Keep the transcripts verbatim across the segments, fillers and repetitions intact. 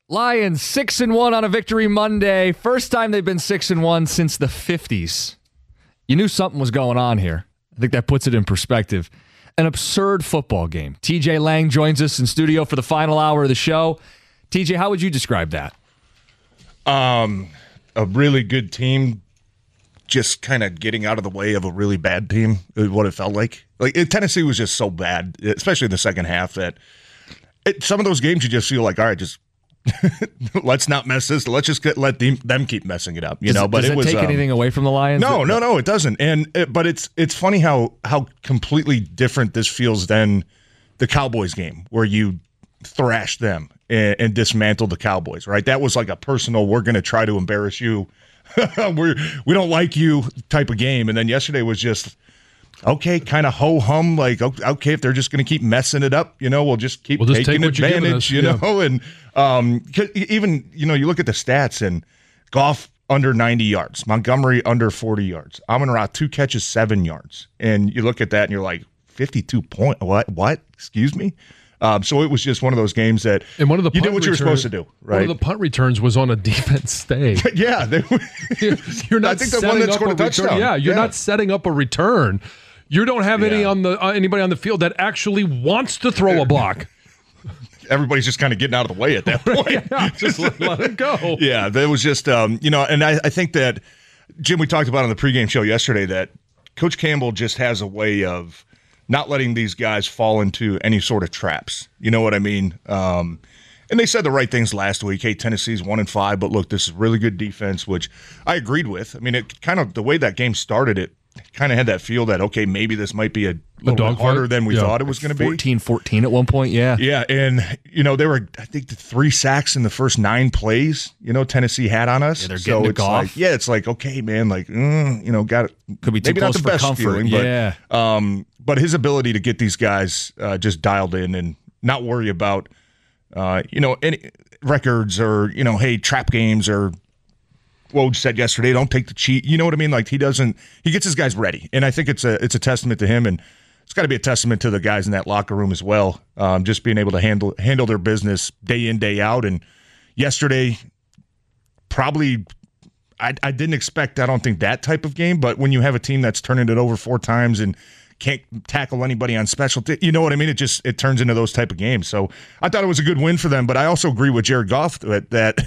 Lions six and one on a victory Monday. First time they've been six and one since the fifties. You knew something was going on here. I think that puts it in perspective. An absurd football game. T J Lang joins us in studio for the final hour of the show. T J, how would you describe that? Um, a really good team, just kind of getting out of the way of a really bad team. Is what it felt like. Like it, Tennessee was just so bad, especially in the second half. That it, some of those games you just feel like, all right, just. Let's not mess this. Let's just get, let them, them keep messing it up, you does, know. But does it, it was take um, anything away from the Lions? No, no, no, it doesn't. And it, but it's it's funny how how completely different this feels than the Cowboys game, where you thrashed them and, and dismantled the Cowboys. Right? That was like a personal. We're going to try to embarrass you. we we don't like you type of game. And then yesterday was just. Okay, kind of ho-hum, like, okay, if they're just going to keep messing it up, you know, we'll just keep we'll just taking take advantage, you yeah. know, and um, even, you know, you look at the stats and Goff under ninety yards, Montgomery under forty yards, Amon-Ra two catches, seven yards, and you look at that and you're like, fifty-two point, what, what, excuse me? Um, so it was just one of those games that and one of the you did what return, you were supposed to do, right? One of the punt returns was on a defense stay. yeah. They, you're not I think the one that scored a touchdown. Return. Yeah, you're yeah. not setting up a return. You don't have any yeah. on the uh, anybody on the field that actually wants to throw a block. Everybody's just kind of getting out of the way at that point. yeah, just let, let it go. Yeah, that was just, um, you know, and I, I think that, Jim, we talked about on the pregame show yesterday that Coach Campbell just has a way of not letting these guys fall into any sort of traps. You know what I mean? Um, and they said the right things last week. Hey, Tennessee's one and five, but look, this is really good defense, which I agreed with. I mean, it kind of, the way that game started, it kind of had that feel that, okay, maybe this might be a little bit harder than we yeah. thought it was going to be. fourteen fourteen at one point, yeah. Yeah, and, you know, there were, I think, the three sacks in the first nine plays, you know, Tennessee had on us. Yeah, they're so getting it's Goff. like, yeah, it's like, okay, man, like, mm, you know, got it. Could be too maybe close not the for best comfort. feeling, yeah. but, um, but his ability to get these guys uh, just dialed in and not worry about, uh, you know, any records or, you know, hey, trap games or, Woj said yesterday, don't take the cheat. You know what I mean? Like he doesn't, he gets his guys ready. And I think it's a it's a testament to him, and it's got to be a testament to the guys in that locker room as well. Um, just being able to handle handle their business day in, day out. And yesterday, probably, I, I didn't expect, I don't think, that type of game. But when you have a team that's turning it over four times and can't tackle anybody on special, t- you know what I mean? It just, it turns into those type of games. So I thought it was a good win for them. But I also agree with Jared Goff that, that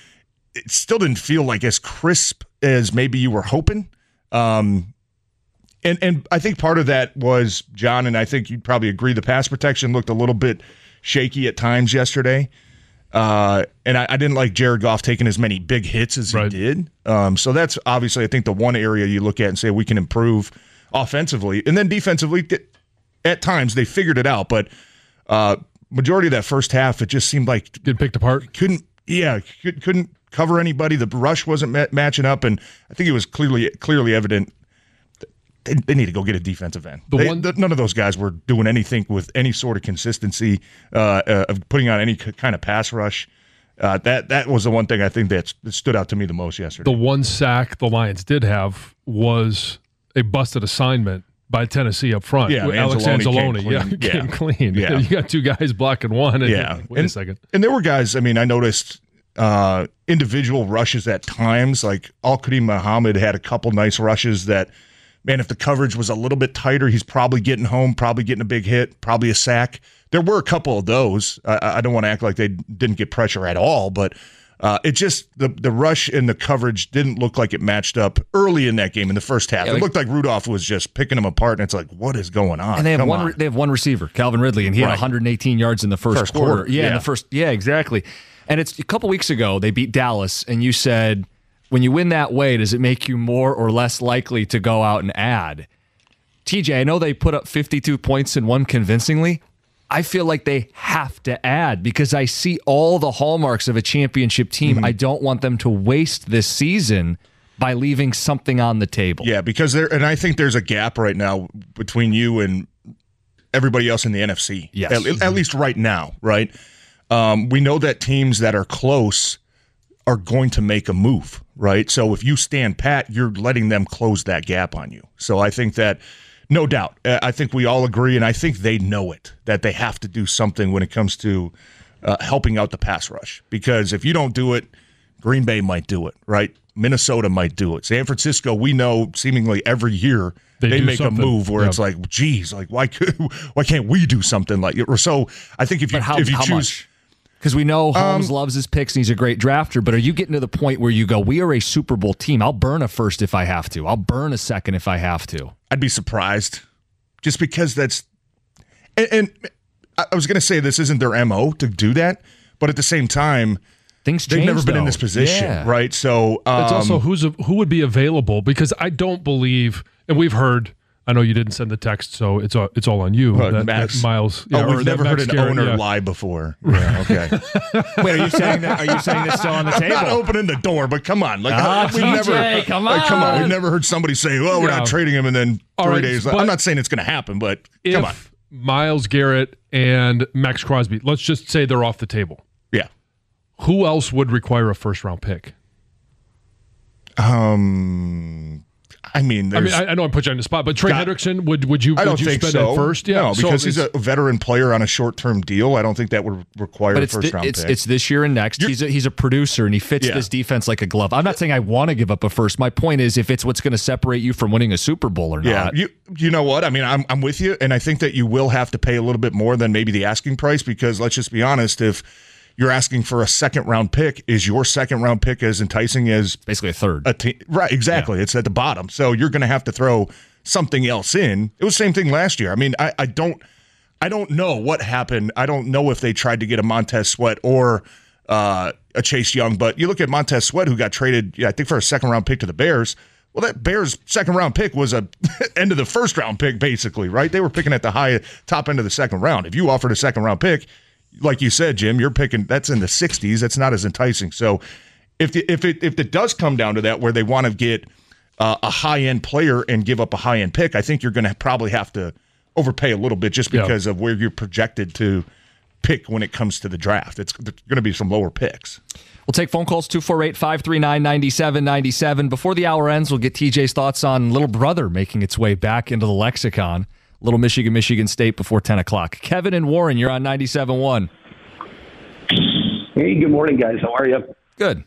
it still didn't feel like as crisp as maybe you were hoping. Um, and and I think part of that was, John, and I think you'd probably agree, the pass protection looked a little bit shaky at times yesterday. Uh, and I, I didn't like Jared Goff taking as many big hits as right. he did. Um, so that's obviously, I think, the one area you look at and say we can improve offensively. And then defensively, at times they figured it out. But uh, majority of that first half, it just seemed like get picked apart. Couldn't, yeah, couldn't cover anybody. The rush wasn't ma- matching up, and I think it was clearly clearly evident they, they need to go get a defensive end. The They, one, the, none of those guys were doing anything with any sort of consistency uh, uh, of putting on any c- kind of pass rush. Uh, that that was the one thing I think that stood out to me the most yesterday. The one sack the Lions did have was a busted assignment by Tennessee up front. Yeah, Alex Anzalone, came yeah, clean. came Yeah. clean. Yeah. You got two guys blocking one. And yeah, wait and, a second. And there were guys. I mean, I noticed uh, individual rushes at times. Like Al-Qadim Muhammad had a couple nice rushes that, man, if the coverage was a little bit tighter, he's probably getting home, probably getting a big hit, probably a sack. There were a couple of those. I, I don't want to act like they didn't get pressure at all, but uh, it just, the the rush and the coverage didn't look like it matched up early in that game in the first half. Yeah, it like, looked like Rudolph was just picking them apart, and it's like, what is going on? And they have Come one. on. They have one receiver, Calvin Ridley, and he Right. had one hundred eighteen yards in the first, First quarter. quarter, Yeah, in yeah. the first. Yeah, exactly. And it's a couple weeks ago they beat Dallas, and you said, when you win that way, does it make you more or less likely to go out and add? T J, I know they put up fifty-two points and won convincingly. I feel like they have to add because I see all the hallmarks of a championship team. Mm-hmm. I don't want them to waste this season by leaving something on the table. Yeah, because there, and I think there's a gap right now between you and everybody else in the N F C. Yes. At, Mm-hmm. at least right now, right? Um, we know that teams that are close are going to make a move, right? So if you stand pat, you're letting them close that gap on you. So I think that, no doubt, I think we all agree, and I think they know it, that they have to do something when it comes to uh, helping out the pass rush. Because if you don't do it, Green Bay might do it, right? Minnesota might do it. San Francisco, we know seemingly every year they, they make something. a move where yep. it's like, geez, like why could, why can't we do something like it? Or so I think if you how, if you how choose. Because we know Holmes um, loves his picks and he's a great drafter, but are you getting to the point where you go, we are a Super Bowl team. I'll burn a first if I have to. I'll burn a second if I have to. I'd be surprised just because that's and, and I was going to say this isn't their M O to do that, but at the same time, Things they've change, never been though. in this position, yeah. right? So um, it's also who's a, who would be available, because I don't believe, and we've heard. I know you didn't send the text, so it's all, it's all on you. What, that, Max? that Miles. Yeah, Yeah, oh, we've never heard an Garrett, owner yeah. lie before. Yeah, okay. Wait, are you saying that? Are you saying this still on the I'm table? not opening the door, but come on. Like, Ah, we've T J, never, come like, come on. on. We've never heard somebody say, well, we're Yeah. not trading him, and then All three right, days but later. I'm not saying it's going to happen, but If come on. Myles Garrett and Max Crosby, let's just say they're off the table. Yeah. Who else would require a first-round pick? Um, I mean, I there's, mean, I, I know I put you on the spot, but Trey God, Hendrickson, would would you I don't would you think spend so. it first? Yeah, no, so because he's it's- a veteran player on a short-term deal. I don't think that would require But a it's first thi- round it's pick. it's this year and next. You're- he's a, he's a producer and he fits Yeah. this defense like a glove. I'm not saying I want to give up a first. My point is if it's what's going to separate you from winning a Super Bowl or yeah, not. you you know what? I mean, I'm I'm with you, and I think that you will have to pay a little bit more than maybe the asking price, because let's just be honest, if you're asking for a second round pick, is your second round pick as enticing as Basically a third. a team? Right, exactly. Yeah. It's at the bottom, so you're going to have to throw something else in. It was the same thing last year. I mean, I, I don't I don't know what happened. I don't know if they tried to get a Montez Sweat or uh, a Chase Young, but you look at Montez Sweat, who got traded, yeah, I think for a second round pick to the Bears. Well, that Bears second round pick was a end of the first round pick, basically, right? They were picking at the high top end of the second round. If you offered a second round pick, like you said, Jim, you're picking that's in the sixties. That's not as enticing. So if the, if it if it does come down to that, where they want to get uh, a high end player and give up a high end pick, I think you're going to probably have to overpay a little bit just because yeah. of where you're projected to pick when it comes to the draft. It's going to be some lower picks. We'll take phone calls, two four eight, five three nine, nine seven nine seven. Before the hour ends, we'll get T J's thoughts on Little Brother making its way back into the lexicon. Little Michigan, Michigan State before ten o'clock. Kevin and Warren, you're on ninety-seven point one. Hey, good morning, guys. How are you? Good.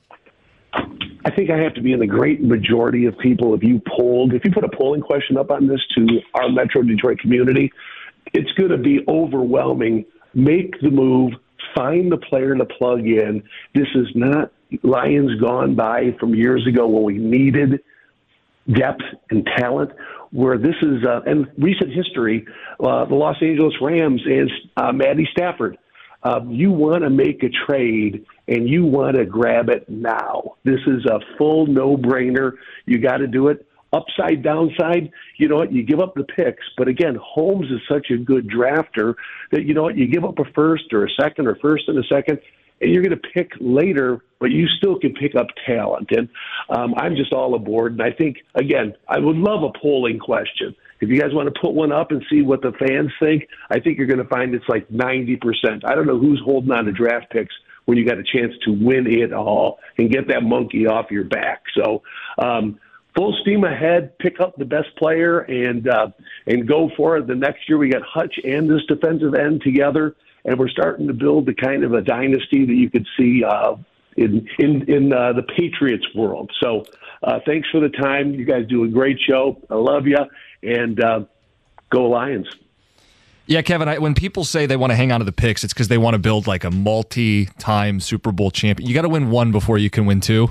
I think I have to be in the great majority of people. If you polled, if you put a polling question up on this to our Metro Detroit community, it's going to be overwhelming. Make the move. Find the player to plug in. This is not Lions gone by from years ago when we needed depth and talent, where this is, uh, and recent history, uh, the Los Angeles Rams and uh, Matty Stafford. Uh, you want to make a trade, and you want to grab it now. This is a full no-brainer. You got to do it. Upside, downside, you know what, you give up the picks. But again, Holmes is such a good drafter that, you know what, you give up a first or a second or first and a second, and you're going to pick later, but you still can pick up talent. And um, I'm just all aboard. And I think, again, I would love a polling question. If you guys want to put one up and see what the fans think, I think you're going to find it's like ninety percent. I don't know who's holding on to draft picks when you got a chance to win it all and get that monkey off your back. So um, full steam ahead, pick up the best player, and uh, and go for it. The next year we got Hutch and this defensive end together, and we're starting to build the kind of a dynasty that you could see uh, in in in uh, the Patriots world. So uh, thanks for the time. You guys do a great show. I love you, and uh, go Lions. Yeah, Kevin, I, when people say they want to hang on to the picks, it's because they want to build like a multi-time Super Bowl champion. You got to win one before you can win two.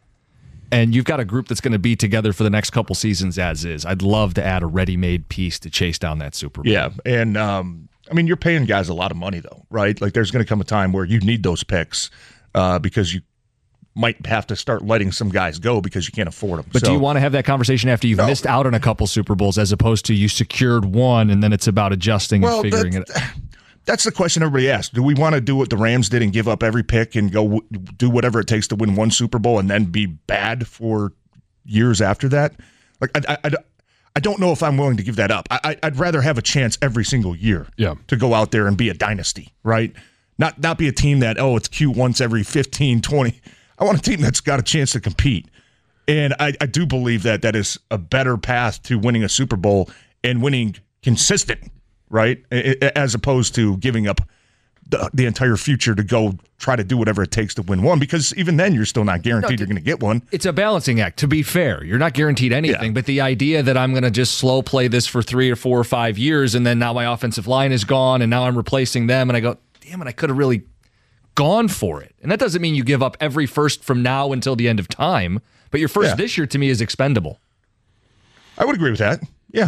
And you've got a group that's going to be together for the next couple seasons as is. I'd love to add a ready-made piece to chase down that Super Bowl. Yeah, and um, I mean, you're paying guys a lot of money, though, right? Like, there's going to come a time where you need those picks uh, because you might have to start letting some guys go because you can't afford them. But so, do you want to have that conversation after you've no. missed out on a couple Super Bowls as opposed to you secured one and then it's about adjusting well, and figuring that, it out? That's the question everybody asks. Do we want to do what the Rams did and give up every pick and go w- do whatever it takes to win one Super Bowl and then be bad for years after that? Like, I, I, I don't know if I'm willing to give that up. I, I'd rather have a chance every single year yeah. to go out there and be a dynasty, right? Not not be a team that, oh, it's cute once every fifteen, twenty. I want a team that's got a chance to compete. And I, I do believe that that is a better path to winning a Super Bowl and winning consistent, right? As opposed to giving up the, the entire future to go try to do whatever it takes to win one, because even then you're still not guaranteed no, you're going to get one. It's a balancing act. To be fair, you're not guaranteed anything, yeah. but the idea that I'm going to just slow play this for three or four or five years and then now my offensive line is gone and now I'm replacing them and I go, damn it, I could have really gone for it. And that doesn't mean you give up every first from now until the end of time, but your first yeah. this year to me is expendable. I would agree with that. Yeah.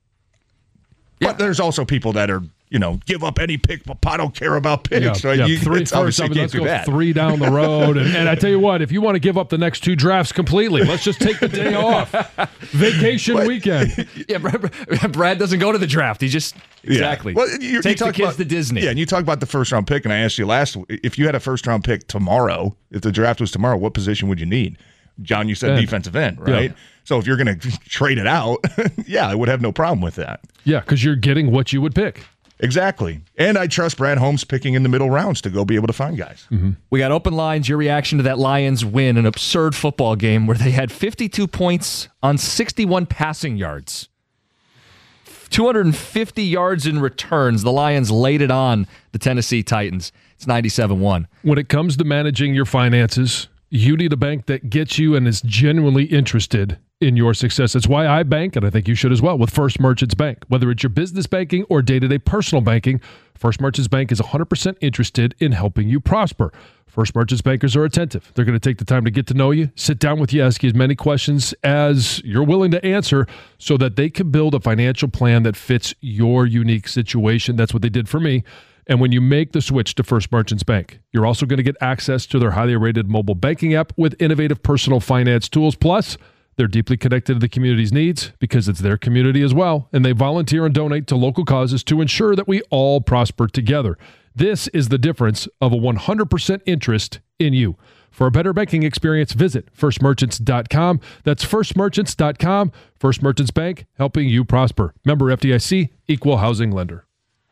yeah. But there's also people that are, you know, give up any pick, but I don't care about picks. Yeah, so yeah. you, three first, I mean, let's go that. three down the road. And, and I tell you what, if you want to give up the next two drafts completely, let's just take the day off. Vacation but, weekend. Yeah, Brad doesn't go to the draft. He just, exactly, yeah. well, you, takes you the kids about, to Disney. Yeah, and you talk about the first round pick, and I asked you last, if you had a first round pick tomorrow, if the draft was tomorrow, what position would you need? John, you said end. defensive end, right? Yeah. So if you're going to trade it out, yeah, I would have no problem with that. Yeah, because you're getting what you would pick. Exactly. And I trust Brad Holmes picking in the middle rounds to go be able to find guys. Mm-hmm. We got open lines. Your reaction to that Lions win, an absurd football game where they had fifty-two points on sixty-one passing yards. two hundred fifty yards in returns. The Lions laid it on the Tennessee Titans. It's ninety-seven one. When it comes to managing your finances, you need a bank that gets you and is genuinely interested in your success. It's why I bank, and I think you should as well, with First Merchants Bank. Whether it's your business banking or day-to-day personal banking, First Merchants Bank is one hundred percent interested in helping you prosper. First Merchants bankers are attentive. They're going to take the time to get to know you, sit down with you, ask you as many questions as you're willing to answer so that they can build a financial plan that fits your unique situation. That's what they did for me. And when you make the switch to First Merchants Bank, you're also going to get access to their highly rated mobile banking app with innovative personal finance tools. Plus, they're deeply connected to the community's needs because it's their community as well, and they volunteer and donate to local causes to ensure that we all prosper together. This is the difference of a one hundred percent interest in you. For a better banking experience, visit first merchants dot com. That's first merchants dot com. First Merchants Bank, helping you prosper. Member F D I C, Equal Housing Lender.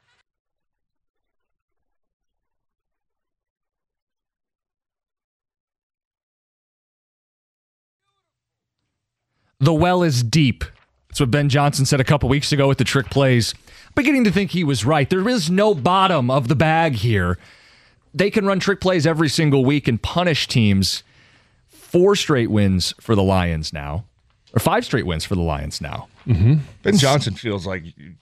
The well is deep. That's what Ben Johnson said a couple weeks ago with the trick plays. Beginning to think he was right. There is no bottom of the bag here. They can run trick plays every single week and punish teams. Four straight wins for the Lions now. Or five straight wins for the Lions now. Mm-hmm. Ben Johnson feels like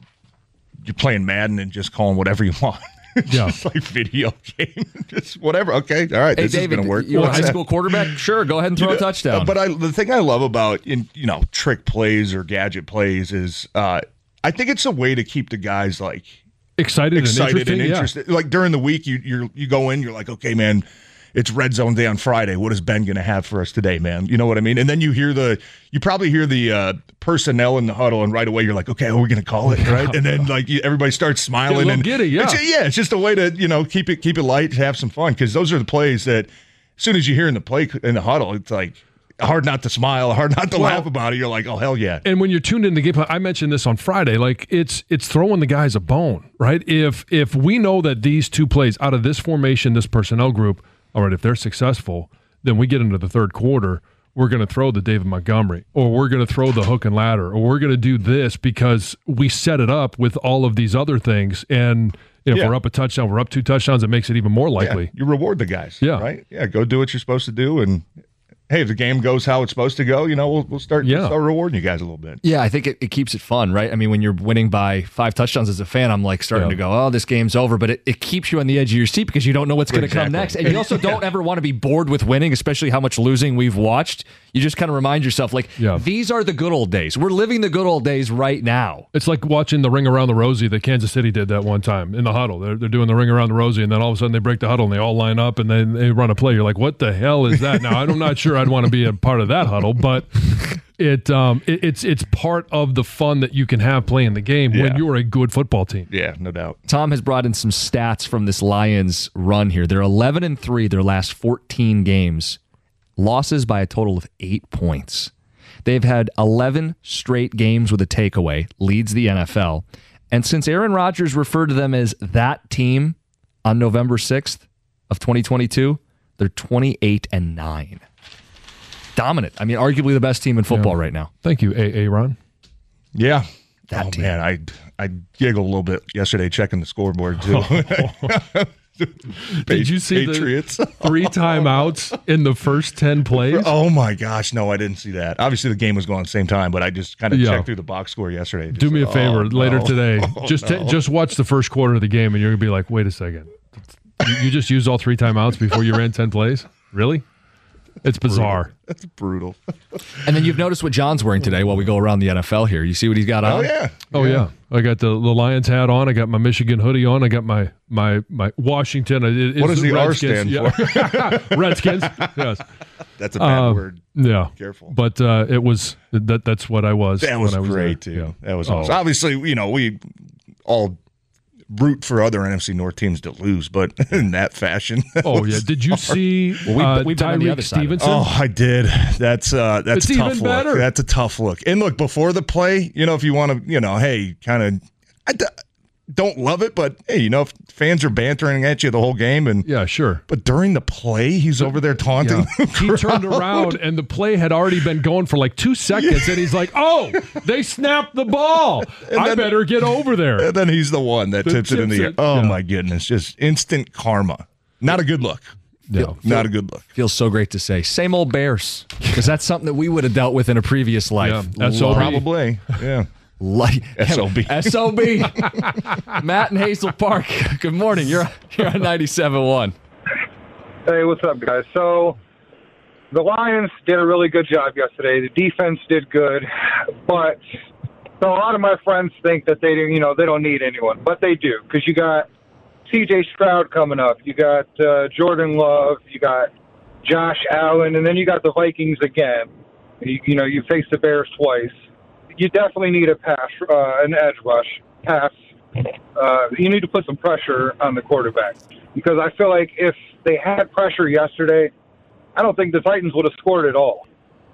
you're playing Madden and just calling whatever you want. Yeah. Just like video game, just whatever. Okay, all right, hey, this David, is going to work. You're a high school quarterback? Sure, go ahead and throw you know, a touchdown. But I, the thing I love about in you know trick plays or gadget plays is uh, I think it's a way to keep the guys like excited, excited and and interested. Yeah. Like during the week, you you you go in, you're like, okay, man. It's red zone day on Friday. What is Ben going to have for us today, man? You know what I mean? And then you hear the, you probably hear the uh, personnel in the huddle, and right away you're like, okay, we're going to call it, right? And then like you, everybody starts smiling, and giddy, yeah, it's, yeah, it's just a way to you know keep it keep it light, have some fun, because those are the plays that as soon as you hear in the play in the huddle, it's like hard not to smile, hard not to well, laugh about it. You're like, oh hell yeah! And when you're tuned in the game, I mentioned this on Friday. Like it's it's throwing the guys a bone, right? If if we know that these two plays out of this formation, this personnel group. All right, if they're successful, then we get into the third quarter, we're going to throw the David Montgomery, or we're going to throw the hook and ladder, or we're going to do this because we set it up with all of these other things. And if yeah. we're up a touchdown, we're up two touchdowns, it makes it even more likely. Yeah, you reward the guys, yeah. right? Yeah, go do what you're supposed to do, and hey, if the game goes how it's supposed to go, you know, we'll we'll start, yeah. we'll start rewarding you guys a little bit. Yeah, I think it, it keeps it fun, right? I mean, when you're winning by five touchdowns as a fan, I'm like starting yeah. to go, oh, this game's over. But it, it keeps you on the edge of your seat because you don't know what's going to exactly. come next. And you also don't yeah. ever want to be bored with winning, especially how much losing we've watched. You just kind of remind yourself, like, yeah. these are the good old days. We're living the good old days right now. It's like watching the ring around the Rosie that Kansas City did that one time in the huddle. They're, they're doing the ring around the Rosie, and then all of a sudden they break the huddle, and they all line up, and then they run a play. You're like, what the hell is that? Now, I'm not sure I'd want to be a part of that huddle, but it, um, it it's it's part of the fun that you can have playing the game yeah. when you're a good football team. Yeah, no doubt. Tom has brought in some stats from this Lions run here. They're eleven and three their last fourteen games. Losses by a total of eight points. They've had eleven straight games with a takeaway, leads the N F L. And since Aaron Rodgers referred to them as that team on November sixth of twenty twenty-two, they're twenty-eight and nine. Dominant. I mean, arguably the best team in football yeah. right now. Thank you, A A. Ron. Yeah. That oh, team. man, I I giggled a little bit yesterday checking the scoreboard, too. Did you see Patriots? the three timeouts in the first ten plays? Oh my gosh, no, I didn't see that. Obviously, the game was going at the same time, but I just kind of Yeah. checked through the box score yesterday. Just Do me a like, favor oh, later no. today. Oh, just no. ta- just watch the first quarter of the game, and you're gonna be like, "Wait a second, you, you just used all three timeouts before you ran ten plays? Really? It's bizarre." That's brutal. And then you've noticed what John's wearing today while we go around the N F L here. You see what he's got on? Oh yeah. Oh yeah. I got the, the Lions hat on. I got my Michigan hoodie on. I got my my my Washington. It, What does the R Redskins. stand Yeah. Redskins. Yes. That's a bad Uh, word. Yeah. Careful. But uh, it was that. That's what I was. That was, when I was great there. too. Yeah. That was Oh. awesome. Obviously, you know, we all root for other N F C North teams to lose, but in that fashion. that Oh was yeah. Did you see Well, we've- uh, we've been on the Tyreek other side of it. Stevenson? Oh, I did. That's uh, that's It's a tough even look. better. That's a tough look. And look, before the play, you know, if you want to, you know, hey, kind of, I d- don't love it, but hey, you know, if fans are bantering at you the whole game, and Yeah, sure. but during the play, he's over there taunting. Yeah. the He turned crowd. around and the play had already been going for like two seconds, and he's like, "Oh, they snapped the ball. I then- better get over there." And then he's the one that That tips it in the tips air. it, Oh yeah. my goodness, just instant karma. Not a good look. No. Not a good look. Feels so great to say. Same old Bears. Because that's something that we would have dealt with in a previous life. Yeah, S O B. Probably. Yeah. Like, S O B. S O B. Matt in Hazel Park. Good morning. You're, you're on ninety-seven point one. Hey, what's up, guys? So the Lions did a really good job yesterday. The defense did good, but so a lot of my friends think that they, you know, they don't need anyone, but they do, because you got C J Stroud coming up, you got uh, Jordan Love, you got Josh Allen, and then you got the Vikings again. You, you know, you face the Bears twice. You definitely need a pass, uh, an edge rush pass. Uh, you need to put some pressure on the quarterback, because I feel like if they had pressure yesterday, I don't think the Titans would have scored at all.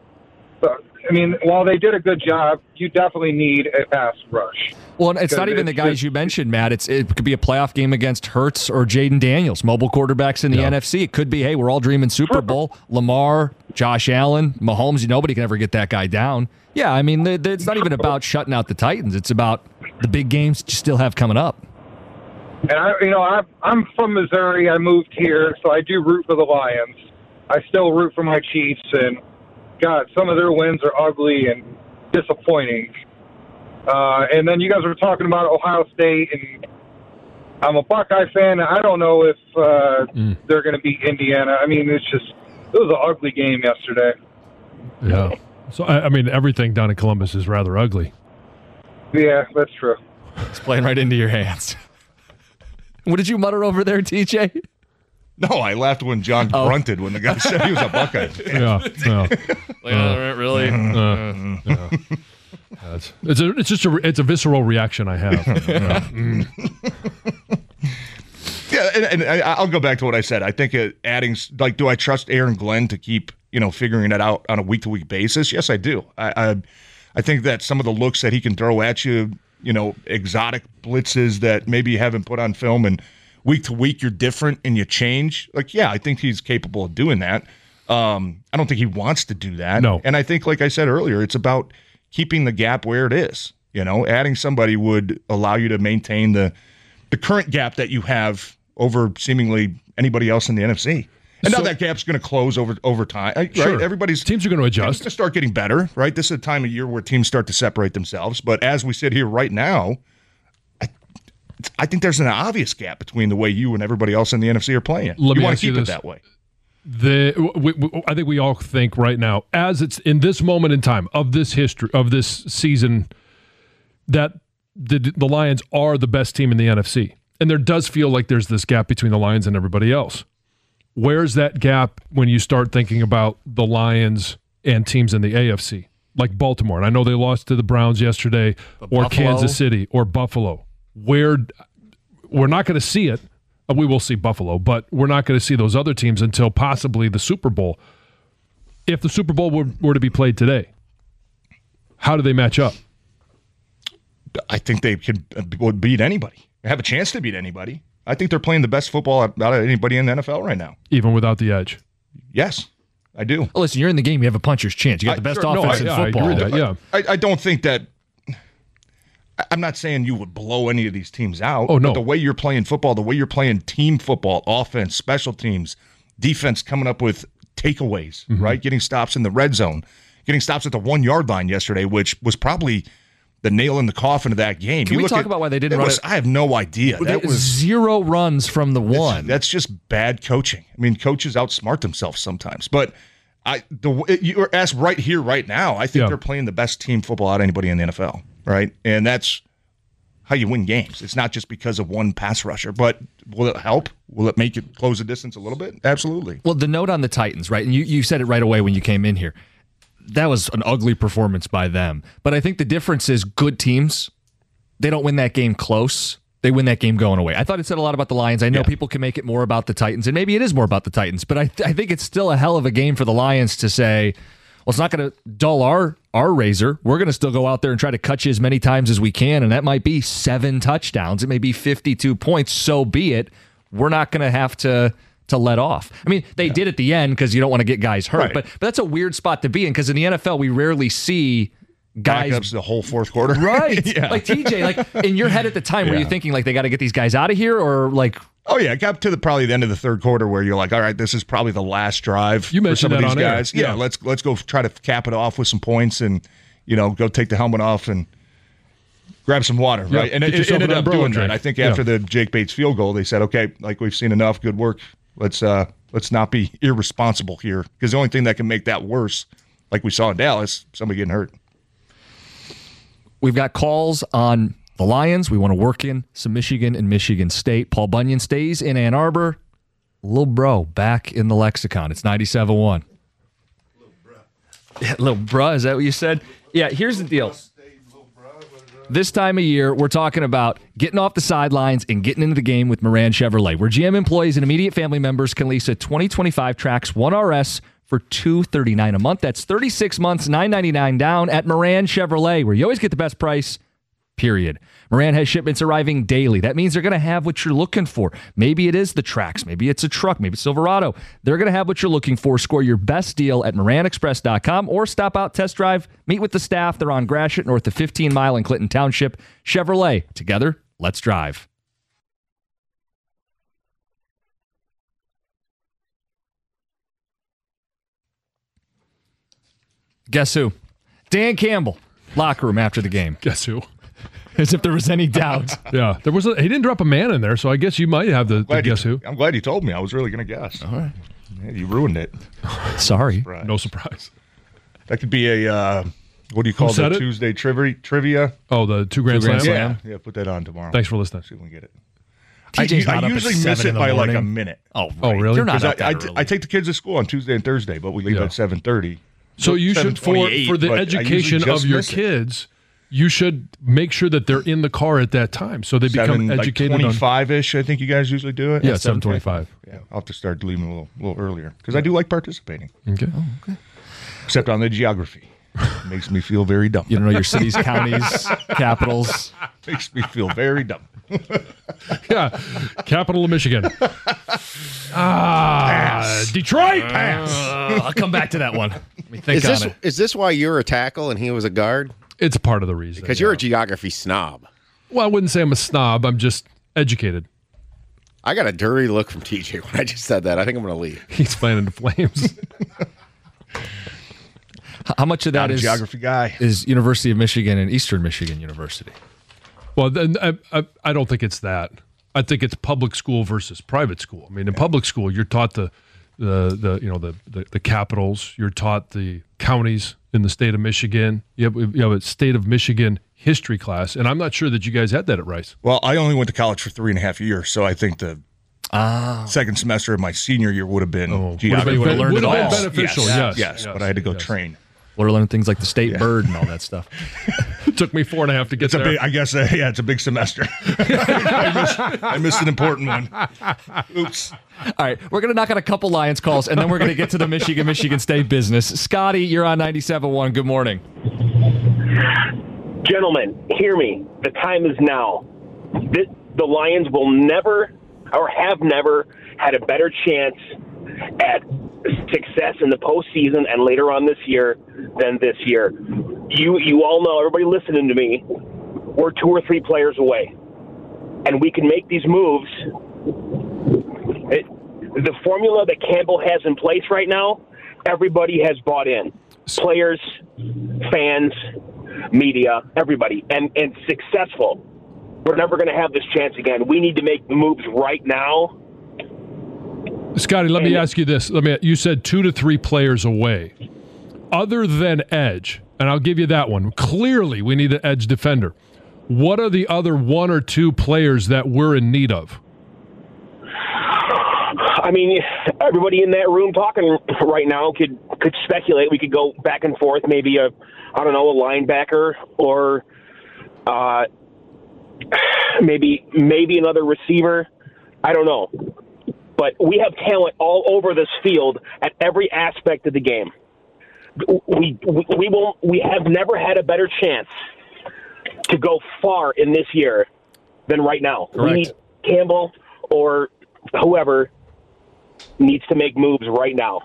So, I mean, while they did a good job, you definitely need a pass rush. Well, and it's not Because even the it's guys just- you mentioned, Matt. It's It could be a playoff game against Hurts or Jaden Daniels, mobile quarterbacks in the Yeah. N F C. It could be, hey, we're all dreaming Super Bowl. Lamar, Josh Allen, Mahomes, nobody can ever get that guy down. Yeah, I mean, the, the, it's not even about shutting out the Titans. It's about the big games you still have coming up. And I, you know, I, I'm from Missouri. I moved here, so I do root for the Lions. I still root for my Chiefs, and God, some of their wins are ugly and disappointing. Uh, and then you guys were talking about Ohio State, and I'm a Buckeye fan. And I don't know if uh, Mm. they're going to beat Indiana. I mean, it's just it was an ugly game yesterday. Yeah. So I, I mean, everything down in Columbus is rather ugly. Yeah, that's true. It's playing right into your hands. What did you mutter over there, T J? No, I laughed when John Oh. grunted when the guy said he was a Buckeye. Yeah. Yeah. Uh, really? Uh, yeah. That's, it's a, it's just a, it's a visceral reaction I have. Yeah. Mm. Yeah, and, and I- I'll go back to what I said. I think uh, adding, like, do I trust Aaron Glenn to keep, you know, figuring it out on a week to week basis? Yes, I do. I, I, I think that some of the looks that he can throw at you, you know, exotic blitzes that maybe you haven't put on film, and week to week you're different and you change. Like, yeah, I think he's capable of doing that. Um, I don't think he wants to do that. No. And I think, like I said earlier, it's about keeping the gap where it is. You know, adding somebody would allow you to maintain the the current gap that you have over seemingly anybody else in the N F C. And So- now that gap's going to close over over time. Right? Sure. Everybody's Teams are going to teams adjust. to start getting better, right? This is a time of year where teams start to separate themselves. But as we sit here right now, I, I think there's an obvious gap between the way you and everybody else in the N F C are playing. Let me you want ask to you keep it this. that way. The we, we, I think we all think right now, as it's in this moment in time of this history of this season, that the the Lions are the best team in the N F C, and there does feel like there's this gap between the Lions and everybody else. Where's that gap when you start thinking about the Lions and teams in the A F C, like Baltimore? And I know they lost to the Browns yesterday, or Buffalo. Kansas City, or Buffalo. Where we're not going to see it. We will see Buffalo, but we're not going to see those other teams until possibly the Super Bowl. If the Super Bowl were, were to be played today, how do they match up? I think they could would beat anybody. They have a chance to beat anybody. I think they're playing the best football out of anybody in the N F L right now. Even without the edge. Yes, I do. Well, listen, you're in the game. You have a puncher's chance. You got the best Sure, no, offense I- in yeah, I football. agree with that, yeah. I, I don't think that. I'm not saying you would blow any of these teams out. Oh, no. But the way you're playing football, the way you're playing team football, offense, special teams, defense coming up with takeaways, mm-hmm. right? Getting stops in the red zone, getting stops at the one-yard line yesterday, which was probably the nail in the coffin of that game. Can you we look talk at, about why they didn't run was, it? I have no idea. That was zero runs from the one. That's just bad coaching. I mean, coaches outsmart themselves sometimes. But I, the you were asked right here, right now, I think yeah. they're playing the best team football out of anybody in the N F L, right? And that's how you win games. It's not just because of one pass rusher, but will it help? Will it make it close the distance a little bit? Absolutely. Well, the note on the Titans, right? And you, you said it right away when you came in here. That was an ugly performance by them. But I think the difference is good teams, they don't win that game close. They win that game going away. I thought it said a lot about the Lions. I know yeah. people can make it more about the Titans, and maybe it is more about the Titans, but I, th- I think it's still a hell of a game for the Lions to say, well, it's not going to dull our, our razor. We're going to still go out there and try to cut you as many times as we can, and that might be seven touchdowns. It may be fifty-two points. So be it. We're not going to have to to let off. I mean, they yeah. did at the end because you don't want to get guys hurt, right. but, but that's a weird spot to be in because in the N F L, we rarely see guys backups the whole fourth quarter. Right. yeah. Like T J, like in your head at the time, yeah. were you thinking like they got to get these guys out of here or like Oh yeah, it got to the probably the end of the third quarter where you're like, all right, this is probably the last drive you for some of that these on guys. Yeah. yeah, let's let's go try to cap it off with some points and you know, go take the helmet off and grab some water, yeah. right? And it, it ended up doing that. I think after yeah. the Jake Bates field goal, they said, okay, like we've seen enough, good work. Let's uh let's not be irresponsible here. Because the only thing that can make that worse, like we saw in Dallas, somebody getting hurt. We've got calls on the Lions. We want to work in some Michigan and Michigan State. Paul Bunyan stays in Ann Arbor. Lil Bro back in the lexicon. It's ninety-seven one. Lil Bruh. Yeah, Lil Bruh, is that what you said? Yeah, here's the deal. This time of year, we're talking about getting off the sidelines and getting into the game with Moran Chevrolet, where G M employees and immediate family members can lease a twenty twenty-five Trax one R S for two hundred thirty-nine dollars a month. That's thirty-six months, nine hundred ninety-nine dollars down at Moran Chevrolet, where you always get the best price, period. Moran has shipments arriving daily. That means they're going to have what you're looking for. Maybe it is the Trax. Maybe it's a truck. Maybe it's Silverado. They're going to have what you're looking for. Score your best deal at Moran Express dot com or stop out, test drive, meet with the staff. They're on Gratiot, north of fifteen mile in Clinton Township. Chevrolet. Together, let's drive. Guess who? Dan Campbell, locker room after the game. Guess who? As if there was any doubt. Yeah, there was. A, he didn't drop a man in there, so I guess you might have the, the guess you, who. I'm glad you told me. I was really going to guess. All right. Yeah, you ruined it. Sorry. Surprise. No surprise. That could be a, uh, what do you call the Tuesday trivia? trivia? Oh, the two Grand, two grand Slam? Slam? Yeah, yeah, put that on tomorrow. Thanks for listening. See if we can get it. T J's I, not I up usually at miss it by morning. like a minute. Oh, right. oh really? You're not up I, that I, early. I take the kids to school on Tuesday and Thursday, but we leave yeah. at seven thirty. So you should, for, for the education of your kids, you should make sure that they're in the car at that time so they become seven, educated like twenty-five-ish, I think you guys usually do it. Yeah, seven twenty-five. Yeah, I'll have to start leaving a little, little earlier because I do like participating. Okay. Oh, okay. Except on the geography. It makes me feel very dumb. You don't know your cities, counties, capitals. Makes me feel very dumb. Yeah, capital of Michigan. Ah, Pass. Detroit. Pass. Uh, I'll come back to that one. Let me think Is this on it. is this why you're a tackle and he was a guard? It's part of the reason. Because yeah. you're a geography snob. Well, I wouldn't say I'm a snob. I'm just educated. I got a dirty look from T J when I just said that. I think I'm going to leave. He's fanning the flames. How much of that Not a is geography guy? is University of Michigan and Eastern Michigan University? Well, then I, I, I don't think it's that. I think it's public school versus private school. I mean, in public school, you're taught the the, the you know the, the the capitals. You're taught the counties in the state of Michigan. You have, you have a state of Michigan history class, and I'm not sure that you guys had that at Rice. Well, I only went to college for three and a half years, so I think the Ah. second semester of my senior year would have been Oh, geography. would have learned would it have all. been beneficial. Yes, Yes, yes, yes, but I had to go yes. train. Would have learned things like the state bird and all that stuff. It took me four and a half to get It's a there. big, I guess, uh, yeah, it's a big semester. I, missed, I missed an important one. Oops. All right, we're going to knock out a couple Lions calls, and then we're going to get to the Michigan, Michigan State business. Scotty, you're on ninety-seven point one. Good morning. Gentlemen, hear me. The time is now. The, the Lions will never or have never had a better chance at success in the postseason and later on this year than this year. You you all know, everybody listening to me, we're two or three players away. And we can make these moves. It, the formula that Campbell has in place right now, everybody has bought in. Players, fans, media, everybody. And, and successful. We're never going to have this chance again. We need to make the moves right now. Scotty, let me ask you this. Let me. You said two to three players away. Other than edge, and I'll give you that one. Clearly, we need an edge defender. What are the other one or two players that we're in need of? I mean, everybody in that room talking right now could could speculate. We could go back and forth. Maybe a, I don't know, a linebacker or uh, maybe maybe another receiver. I don't know. But we have talent all over this field at every aspect of the game. We we, we won't. We have never had a better chance to go far in this year than right now. Correct. We need Campbell or whoever needs to make moves right now.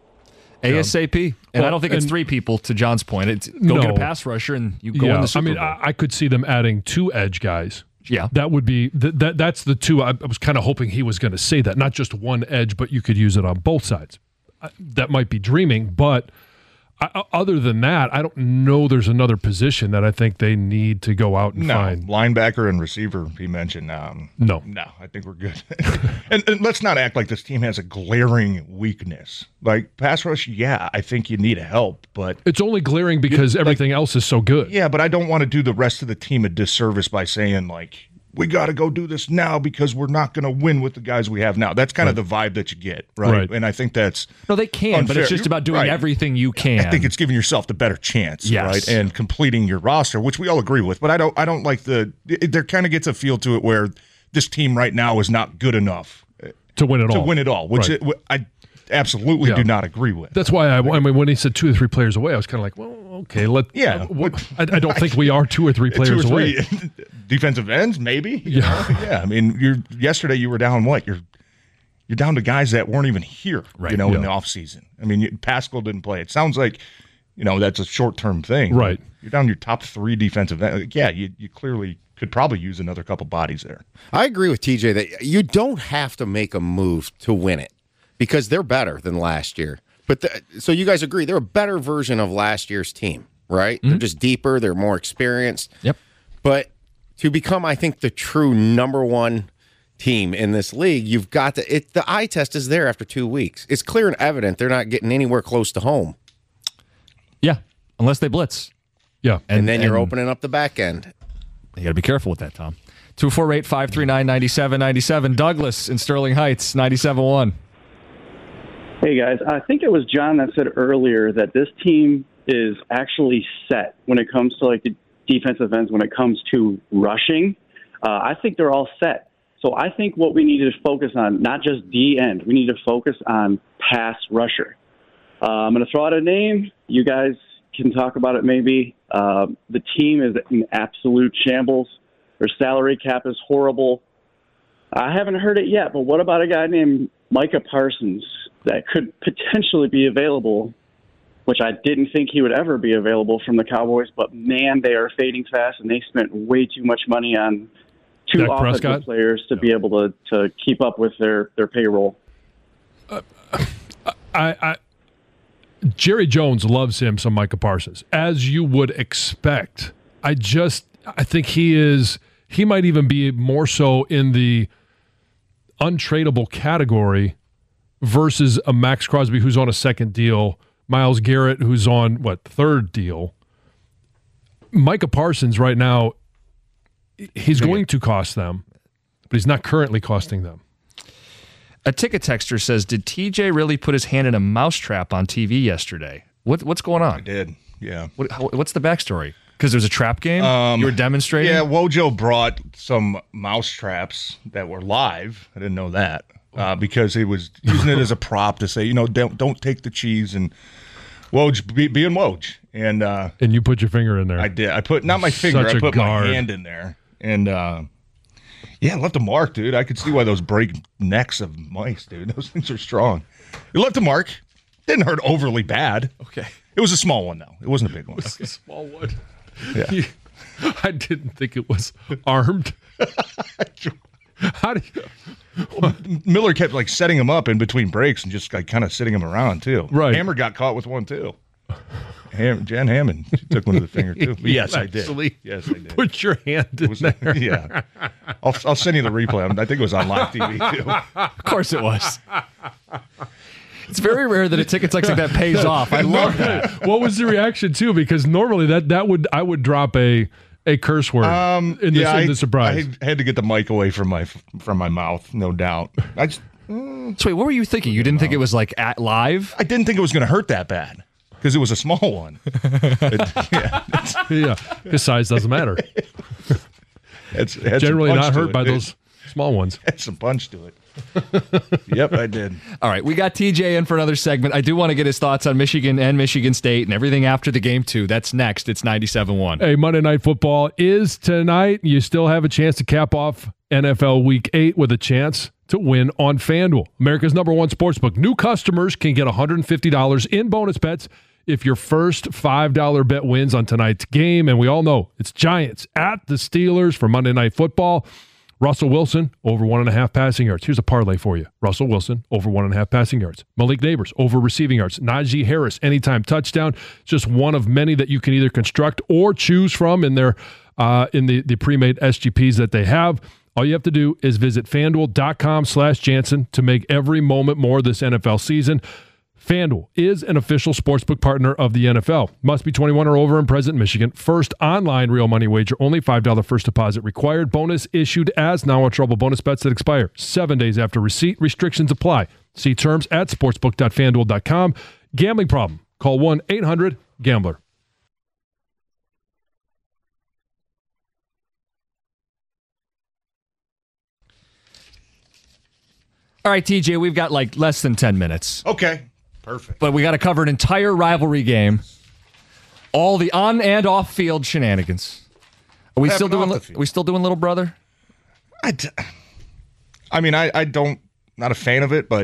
ASAP. And well, I don't think it's and, three people, to John's point. It's go no. get a pass rusher and you go yeah, in the Super I mean, Bowl. I, I could see them adding two edge guys. Yeah. That would be th- that. That's the two. I, I was kind of hoping he was going to say that, not just one edge, but you could use it on both sides. I, that might be dreaming, but I, other than that, I don't know. There's another position that I think they need to go out and no, find. Linebacker and receiver, he mentioned. Um, no. No, I think we're good. and, and let's not act like this team has a glaring weakness. Like pass rush, yeah, I think you need help, but It's only glaring because like- everything else is so good. yeah, but I don't want to do the rest of the team a disservice by saying like we got to go do this now because we're not going to win with the guys we have now. That's kind of the vibe that you get, right? Right. And I think that's no, they can, but unfair. it's just about doing Right. everything you can. I think it's giving yourself the better chance, Yes. right? And completing your roster, which we all agree with. But I don't I don't like the it, there kind of gets a feel to it where this team right now is not good enough To win it to all. win it all, which Right. it, I absolutely Yeah. do not agree with. That's why I, I mean, when he said two or three players away, I was kind of like, well, okay, let. Yeah. What, I, I don't think we are two or three players Two or away. three defensive ends, maybe. you Yeah. know? yeah. I mean, you're yesterday you were down what? You're you're down to guys that weren't even here, Right. you know, in Yeah. the offseason. I mean, you, Pascal didn't play. It sounds like, you know, that's a short term thing. Right. You're down to your top three defensive ends. Like, yeah, you you clearly could probably use another couple bodies there. I agree with T J that you don't have to make a move to win it because they're better than last year. But the, so you guys agree they're a better version of last year's team, right? Mm-hmm. They're just deeper, they're more experienced. Yep. But to become, I think, the true number one team in this league, you've got to. It, the eye test is there after two weeks. It's clear and evident they're not getting anywhere close to home, Yeah, unless they blitz. Yeah. and, And- then you're and- opening up the back end. You got to be careful with that, Tom. two four eight, five three nine, nine seven nine seven. Douglas in Sterling Heights, ninety-seven point one. Hey, guys. I think it was John that said earlier that this team is actually set when it comes to, like, the defensive ends, when it comes to rushing. Uh, I think they're all set. So I think what we need to focus on, not just D end, we need to focus on pass rusher. Uh, I'm going to throw out a name. You guys can talk about it maybe. Uh, the team is in absolute shambles. Their salary cap is horrible. I haven't heard it yet, but what about a guy named Micah Parsons that could potentially be available, which I didn't think he would ever be available from the Cowboys, but man, they are fading fast, and they spent way too much money on two Dak offensive Prescott? players to be able to, to keep up with their, their payroll. I, I Jerry Jones loves him some Micah Parsons, as you would expect. I just I think he is he might even be more so in the untradeable category versus a Max Crosby who's on a second deal, Myles Garrett who's on what third deal. Micah Parsons right now, he's going to cost them, but he's not currently costing them. A ticket texter says, did T J really put his hand in a mousetrap on T V yesterday? What What's going on? I did, yeah. What, how, what's the backstory? Because there's a trap game? Um, you were demonstrating? Yeah, Wojo brought some mouse traps that were live. I didn't know that uh, because he was using it as a prop to say, you know, don't don't take the cheese and Woj be, being Woj. And uh, And you put your finger in there. I did. I put not my finger. Such I a put guard. my hand in there, and uh, yeah, left a mark, dude. I could see why those break necks of mice, dude. Those things are strong. It left a mark. Didn't hurt overly bad. Okay. It was a small one though. It wasn't a big one. Small wood. Yeah. I didn't think it was armed. How do you? Well, Miller kept like setting him up in between breaks and just like kind of sitting him around too. Right. Hammer got caught with one too. Ham, Jen Hammond she took one to the finger too. But yes, I did. Actually, yes, I did. Put your hand in was, there. Yeah, I'll, I'll send you the replay. I think it was on live T V too. Of course it was. It's very rare that a ticket like that pays off. I love that. What was the reaction too? Because normally that that would I would drop a a curse word Um, in, the, yeah, in I, the surprise. I had to get the mic away from my from my mouth, no doubt. I just, So wait, what were you thinking? You didn't think it was like at live? I didn't think it was going to hurt that bad because it was a small one. It- yeah, it's, Yeah, his size doesn't matter. it's, it had some Generally punch not to hurt it. by It those small ones. had some punch to it. Yep, I did. All right, we got T J in for another segment. I do want to get his thoughts on Michigan and Michigan State and everything after the game, too. That's next. It's ninety-seven point one. Hey, Monday Night Football is tonight. You still have a chance to cap off N F L Week eight with a chance to win on FanDuel, America's number one sportsbook. New customers can get one hundred fifty dollars in bonus bets if your first five dollar bet wins on tonight's game. And we all know it's Giants at the Steelers for Monday Night Football. Russell Wilson, over one and a half passing yards. Here's a parlay for you. Russell Wilson, over one and a half passing yards. Malik Neighbors, over receiving yards. Najee Harris, anytime touchdown. Just one of many that you can either construct or choose from in their uh, in the, the pre-made S G Ps that they have. All you have to do is visit FanDuel.com slash Jansen to make every moment more this N F L season. FanDuel is an official sportsbook partner of the N F L. Must be twenty-one or over and present in Michigan. First online real money wager. Only five dollars first deposit required. Bonus issued as now on trouble bonus bets that expire seven days after receipt. Restrictions apply. See terms at sportsbook dot fan duel dot com. Gambling problem? Call one eight hundred gambler. All right, T J, we've got like less than ten minutes, Okay, perfect. but we got to cover an entire rivalry game. All the on and off field shenanigans. Are we What still happened doing? off Li- the field? Are we still doing little brother? I, d- I mean, I, I don't, not a fan of it, but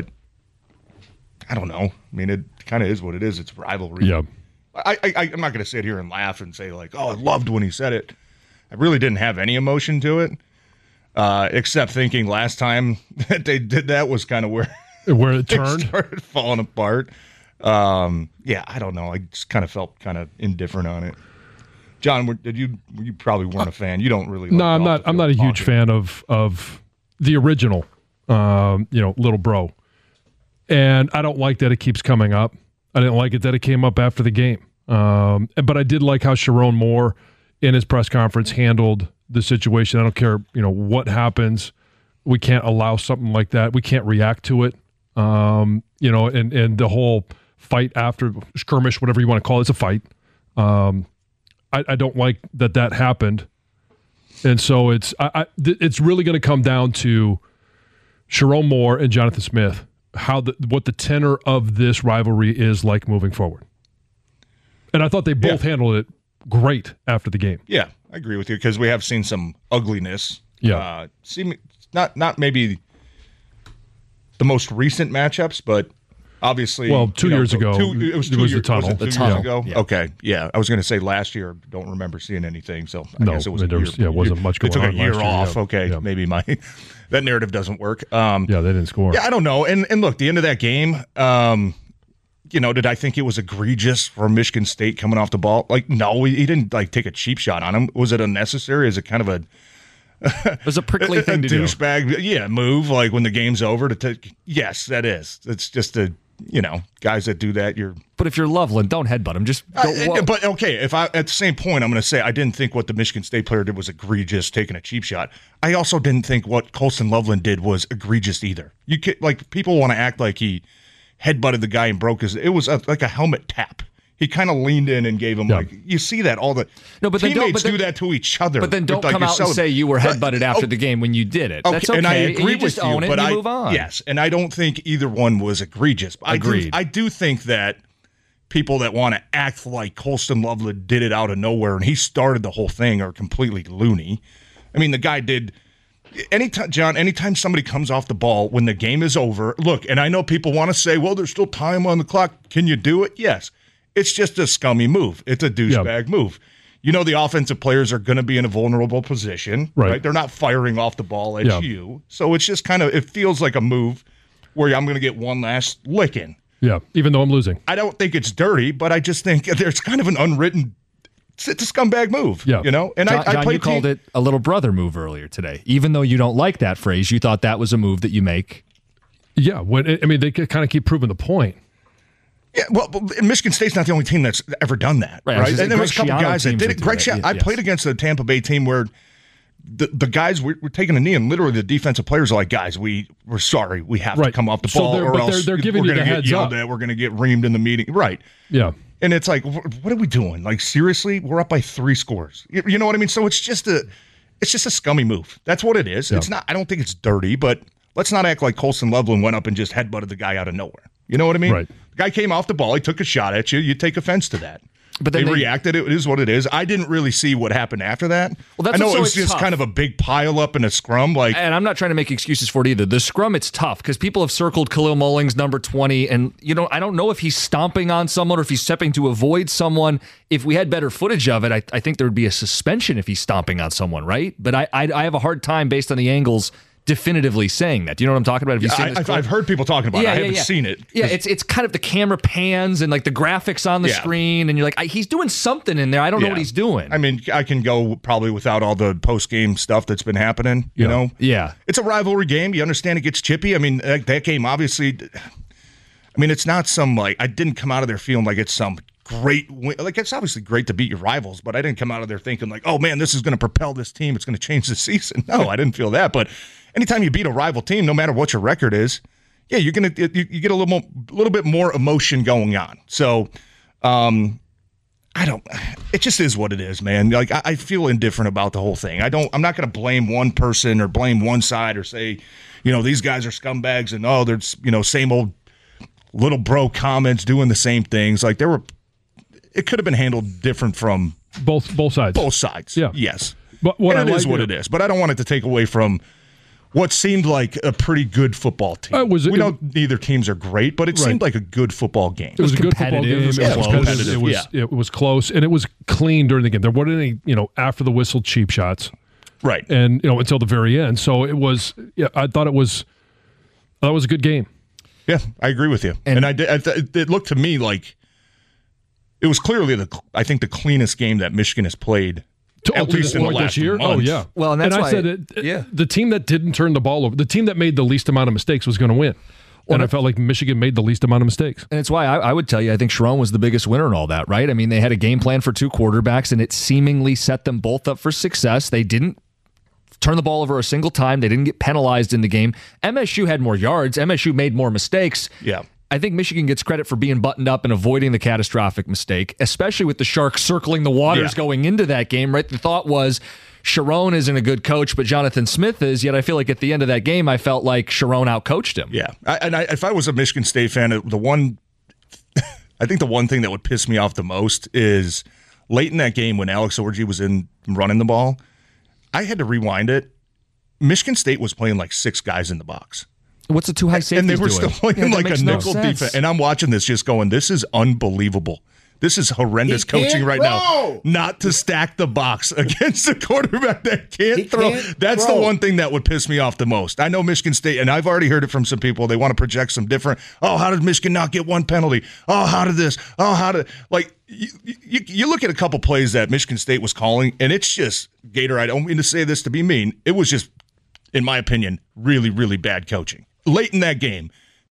I don't know. I mean, it kind of is what it is. It's rivalry. Yeah. I, I, I'm not going to sit here and laugh and say like, oh, I loved when he said it. I really didn't have any emotion to it, uh, except thinking last time that they did that was kind of where Where it it turned. started falling apart. Um, yeah, I don't know. I just kind of felt kind of indifferent on it. John, were, did you? You probably weren't a fan. You don't really. No, like I'm not. I'm not a huge fan of of the original, um, you know, Little Bro, and I don't like that it keeps coming up. I didn't like it that it came up after the game, um, but I did like how Sharon Moore, in his press conference, handled the situation. I don't care, you know, what happens. We can't allow something like that. We can't react to it. Um, you know, and and the whole fight after skirmish, whatever you want to call it, it's a fight. Um, I, I don't like that that happened. And so it's I, I, th- it's really going to come down to Sharon Moore and Jonathan Smith, how the, what the tenor of this rivalry is like moving forward. And I thought they both Yeah. handled it great after the game. Yeah, I agree with you because we have seen some ugliness. Yeah. Uh, seem, not not maybe the most recent matchups, but obviously. Well, two you know, years ago, two, it was it two was the years, tunnel. Was it The two tunnel, years ago. yeah. Okay, yeah. I was going to say last year. Don't remember seeing anything, so I No, guess it was. I A mean, there year, was- yeah, it wasn't much They going took on a year last year, off. yeah. Okay, Yeah. maybe my that narrative doesn't work. Um, Yeah, they didn't score. yeah, I don't know. And and look, the end of that game. Um, you know, did I think it was egregious for Michigan State coming off the ball? Like, no, he, he didn't like take a cheap shot on him. Was it unnecessary? Is it kind of a It was a prickly a thing to do. douchebag, yeah, move like when the game's over to take. Yes, that is. It's just a you know guys that do that. You're, But if you're Loveland, don't headbutt him. Just go. Uh, whoa. but okay. If I at the same point, I'm going to say I didn't think what the Michigan State player did was egregious, taking a cheap shot. I also didn't think what Colston Loveland did was egregious either. You can, like people want to act like he headbutted the guy and broke his. It was a, like a helmet tap. He kind of leaned in and gave him Yeah. like you see that all the No, but then don't- teammates but then- do that to each other. But then don't with, like, come your out and celeb- say you were headbutted after Oh, the game when you did it. Okay, That's okay. and I agree you just with own you, it but and I you move on. yes, and I don't think either one was egregious. I do, Agreed. I do think that people that want to act like Colston Loveland did it out of nowhere and he started the whole thing are completely loony. I mean, the guy did. Anytime, John, anytime somebody comes off the ball when the game is over, look, and I know people want to say, well, there's still time on the clock. Can you do it? Yes. It's just a scummy move. It's a douchebag move. You know the offensive players are going to be in a vulnerable position, Right. right? They're not firing off the ball at Yeah. you. So it's just kind of, it feels like a move where I'm going to get one last licking. Yeah, even though I'm losing. I don't think it's dirty, but I just think there's kind of an unwritten, it's a scumbag move, Yeah. you know? And John, I, I John, played you called team- it a little brother move earlier today. Even though you don't like that phrase, you thought that was a move that you make. Yeah, when, I mean, they kind of keep proving the point. Yeah, well, but Michigan State's not the only team that's ever done that, Right, I right? was just And there saying was a couple Greg Schiano guys that teams did that it. do Greg that, Schiano, I yes. played against the Tampa Bay team where the, the guys were, were taking a knee, and literally the defensive players are like, guys, we, we're sorry. We have Right. to come off the So ball they're- or but else they're- they're giving we're you the gonna get heads yelled up. at. We're going to get reamed in the meeting. Right. Yeah. And it's like, wh- what are we doing? Like, seriously? We're up by three scores. You, you know what I mean? So it's just a it's just a scummy move. That's what it is. Yeah. It's not. I don't think it's dirty, but let's not act like Colson Loveland went up and just headbutted the guy out of nowhere. You know what I mean? Right. The guy came off the ball. He took a shot at you. You take offense to that. But they, then they- reacted. It is what it is. I didn't really see what happened after that. Well, that's I know what's it was so just tough. kind of a big pile up in a scrum. Like, And I'm not trying to make excuses for it either. The scrum, it's tough because people have circled Khalil Mullings, number twenty, and you know I don't know if he's stomping on someone or if he's stepping to avoid someone. If we had better footage of it, I, I think there would be a suspension if he's stomping on someone, right? But I, I I have a hard time based on the angles definitively saying that. Do you know what I'm talking about? Have you I, seen this I've, clip? I've heard people talking about it. I haven't seen it. Yeah, it's it's kind of the camera pans and like the graphics on the Yeah. screen, and you're like, I, he's doing something in there. I don't know Yeah. what he's doing. I mean, I can go probably without all the post game stuff that's been happening. You Yeah. know, yeah. it's a rivalry game. You understand it gets chippy. I mean, that, that game obviously. I mean, it's not some like I didn't come out of there feeling like it's some great win. Like it's obviously great to beat your rivals, but I didn't come out of there thinking like, oh man, this is going to propel this team. It's going to change the season. No, I didn't feel that. But anytime you beat a rival team, no matter what your record is, yeah, you're gonna you, you get a little more, a little bit more emotion going on. So, um, I don't. It just is what it is, man. Like I, I feel indifferent about the whole thing. I don't. I'm not going to blame one person or blame one side or say, you know, these guys are scumbags and oh, there's you know same old little bro comments doing the same things. Like there were. It could have been handled different from Both both sides. both sides. Yeah. Yes. But what and I it is like what it- it is. But I don't want it to take away from what seemed like a pretty good football team. Uh, it was- we it- know neither teams are great, but it Right. seemed like a good football game. It was, a good football game. It was, competitive, it was competitive. close. It was, Yeah. it was close, and it was clean during the game. There weren't any, you know, after the whistle cheap shots, Right. and you know until the very end. So it was. Yeah, I thought it was. I thought it was a good game. Yeah, I agree with you. And- And, I did. I th- it looked to me like it was clearly the. I think the cleanest game that Michigan has played, To, at to least in the point last this year. Oh month. yeah. Well, and that's I why- said it. yeah. The team that didn't turn the ball over, the team that made the least amount of mistakes, was going to win. and I felt like Michigan made the least amount of mistakes. And it's why I, I would tell you, I think Sharon was the biggest winner in all that, right? I mean, they had a game plan for two quarterbacks, and it seemingly set them both up for success. They didn't turn the ball over a single time. They didn't get penalized in the game. M S U had more yards. M S U made more mistakes. Yeah. I think Michigan gets credit for being buttoned up and avoiding the catastrophic mistake, especially with the Sharks circling the waters Yeah. going into that game, right? The thought was Sharon isn't a good coach, but Jonathan Smith is, yet I feel like at the end of that game, I felt like Sharon outcoached him. Yeah, I, and I, if I was a Michigan State fan, the one, I think the one thing that would piss me off the most is late in that game when Alex Orji was in running the ball, I had to rewind it. Michigan State was playing like six guys in the box. What's the two high safeties And they were doing? still playing Yeah, that like a makes no nickel sense. defense. And I'm watching this just going, this is unbelievable. This is horrendous He can't coaching right throw. now. Not to stack the box against a quarterback that can't He throw. can't That's throw. the one thing that would piss me off the most. I know Michigan State, and I've already heard it from some people. They want to project some different, oh, how did Michigan not get one penalty? Oh, how did this? Oh, how did, like, you, you, you look at a couple plays that Michigan State was calling, and it's just, Gator, I don't mean to say this to be mean. It was just, in my opinion, really, really bad coaching. Late in that game,